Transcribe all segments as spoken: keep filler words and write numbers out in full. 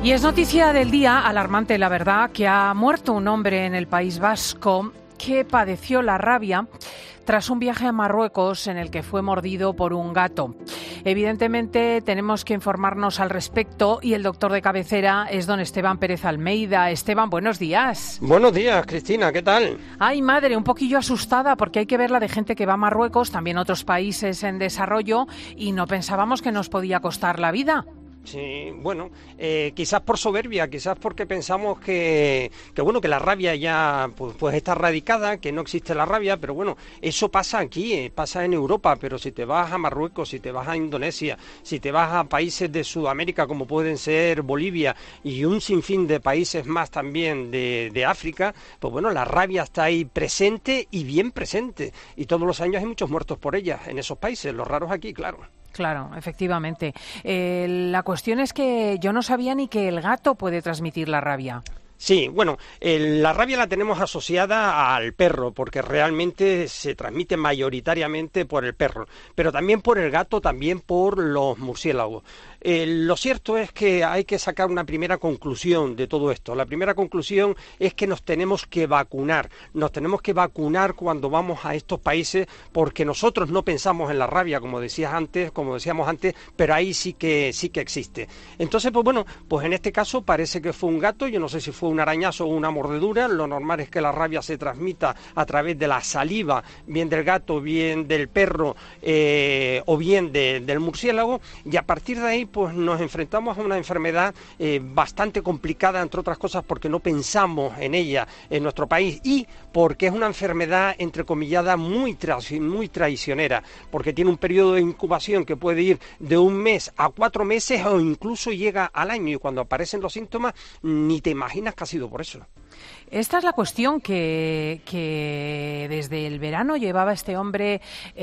Y es noticia del día, alarmante la verdad, que ha muerto un hombre en el País Vasco que padeció la rabia tras un viaje a Marruecos en el que fue mordido por un gato. Evidentemente tenemos que informarnos al respecto y el doctor de cabecera es don Esteban Pérez Almeida. Esteban, buenos días. Buenos días, Cristina, ¿qué tal? Ay, madre, un poquillo asustada porque hay que ver la de gente que va a Marruecos, también otros países en desarrollo, y no pensábamos que nos podía costar la vida. Sí, bueno, eh, quizás por soberbia, quizás porque pensamos que, que bueno, que la rabia ya pues, pues está erradicada, que no existe la rabia, pero bueno, eso pasa aquí, eh, pasa en Europa, pero si te vas a Marruecos, si te vas a Indonesia, si te vas a países de Sudamérica como pueden ser Bolivia y un sinfín de países más también de, de África, pues bueno, la rabia está ahí presente y bien presente, y todos los años hay muchos muertos por ella en esos países, los raros aquí, claro. Claro, efectivamente. Eh, la cuestión es que yo no sabía ni que el gato puede transmitir la rabia. Sí, bueno, el, la rabia la tenemos asociada al perro, porque realmente se transmite mayoritariamente por el perro, pero también por el gato, también por los murciélagos. Eh, lo cierto es que hay que sacar una primera conclusión de todo esto. La primera conclusión es que nos tenemos que vacunar. Nos tenemos que vacunar cuando vamos a estos países porque nosotros no pensamos en la rabia, como decías antes, como decíamos antes, pero ahí sí que sí que existe. Entonces, pues bueno, pues en este caso parece que fue un gato. Yo no sé si fue un arañazo o una mordedura. Lo normal es que la rabia se transmita a través de la saliva, bien del gato, bien del perro eh, o bien de, del murciélago, y a partir de ahí pues nos enfrentamos a una enfermedad eh, bastante complicada, entre otras cosas porque no pensamos en ella en nuestro país y porque es una enfermedad entrecomillada muy, tra muy traicionera, porque tiene un periodo de incubación que puede ir de un mes a cuatro meses o incluso llega al año, y cuando aparecen los síntomas ni te imaginas que ha sido por eso. Esta es la cuestión que, que desde el verano llevaba este hombre,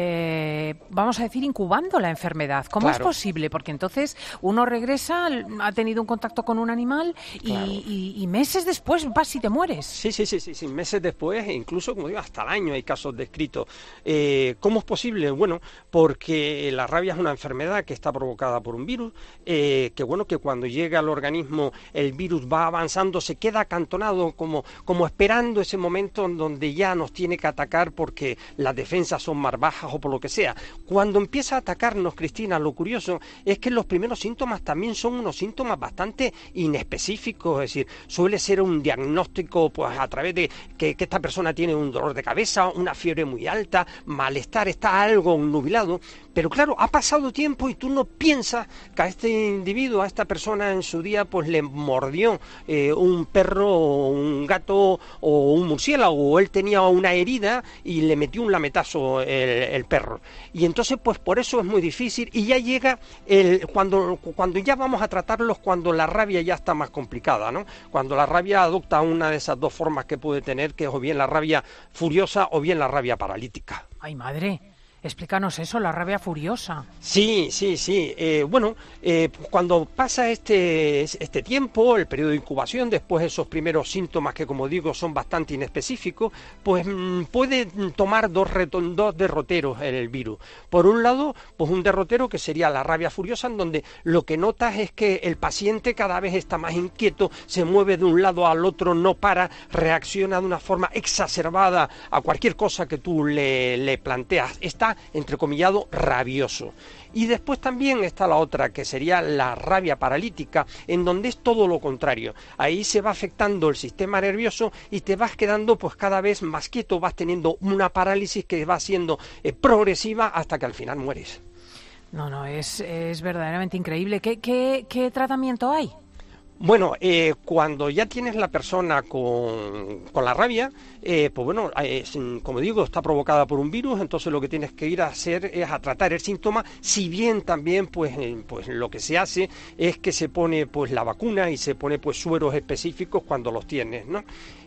eh, vamos a decir, incubando la enfermedad. ¿Cómo claro. es posible? Porque entonces uno regresa, ha tenido un contacto con un animal y, claro. y, y meses después vas y te mueres. Sí, sí, sí, sí, sí, meses después, e incluso, como digo, hasta el año hay casos descritos. Eh, ¿Cómo es posible? Bueno, porque la rabia es una enfermedad que está provocada por un virus, eh, que bueno, que cuando llega al organismo el virus va avanzando, se queda acantonado como como esperando ese momento en donde ya nos tiene que atacar porque las defensas son más bajas o por lo que sea. Cuando empieza a atacarnos, Cristina, lo curioso es que los primeros síntomas también son unos síntomas bastante inespecíficos, es decir, suele ser un diagnóstico pues a través de que, que esta persona tiene un dolor de cabeza, una fiebre muy alta, malestar, está algo nubilado, pero claro, ha pasado tiempo y tú no piensas que a este individuo, a esta persona en su día pues le mordió eh, un perro o un gato o un murciélago, o él tenía una herida y le metió un lametazo el, el perro. Y entonces, pues por eso es muy difícil, y ya llega el, cuando, cuando ya vamos a tratarlos, cuando la rabia ya está más complicada, ¿no? Cuando la rabia adopta una de esas dos formas que puede tener, que es o bien la rabia furiosa o bien la rabia paralítica. ¡Ay, madre! Explícanos eso, la rabia furiosa. Sí, sí, sí. Eh, bueno, eh, cuando pasa este, este tiempo, el periodo de incubación, después esos primeros síntomas que, como digo, son bastante inespecíficos, pues mmm, puede tomar dos, dos derroteros el virus. Por un lado, pues un derrotero que sería la rabia furiosa, en donde lo que notas es que el paciente cada vez está más inquieto, se mueve de un lado al otro, no para, reacciona de una forma exacerbada a cualquier cosa que tú le, le planteas. Está entrecomillado rabioso. Y después también está la otra, que sería la rabia paralítica, en donde es todo lo contrario. Ahí se va afectando el sistema nervioso y te vas quedando pues cada vez más quieto, vas teniendo una parálisis que va siendo eh, progresiva hasta que al final mueres. No, no, es, es verdaderamente increíble. ¿Qué, qué, qué tratamiento hay? Bueno, eh, cuando ya tienes la persona con, con la rabia, eh, pues bueno, eh, como digo, está provocada por un virus, entonces lo que tienes que ir a hacer es a tratar el síntoma, si bien también pues, eh, pues lo que se hace es que se pone pues la vacuna y se pone pues sueros específicos cuando los tienes, ¿no?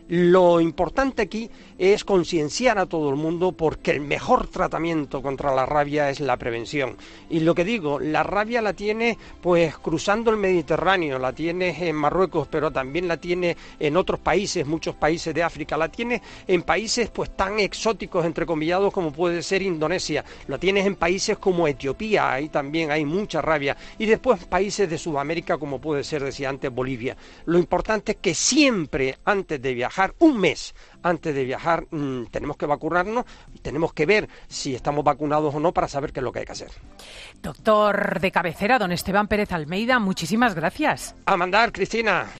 Lo importante aquí es concienciar a todo el mundo porque el mejor tratamiento contra la rabia es la prevención. Y lo que digo, la rabia la tiene pues cruzando el Mediterráneo, la tiene en Marruecos, pero también la tiene en otros países, muchos países de África, la tiene en países pues tan exóticos, entrecomillados, como puede ser Indonesia, la tienes en países como Etiopía, ahí también hay mucha rabia, y después países de Sudamérica como puede ser, decía antes, Bolivia. Lo importante es que siempre antes de viajar, un mes antes de viajar, mmm, tenemos que vacunarnos, tenemos que ver si estamos vacunados o no para saber qué es lo que hay que hacer. Doctor de cabecera, don Esteban Pérez Almeida, muchísimas gracias. A mandar, Cristina.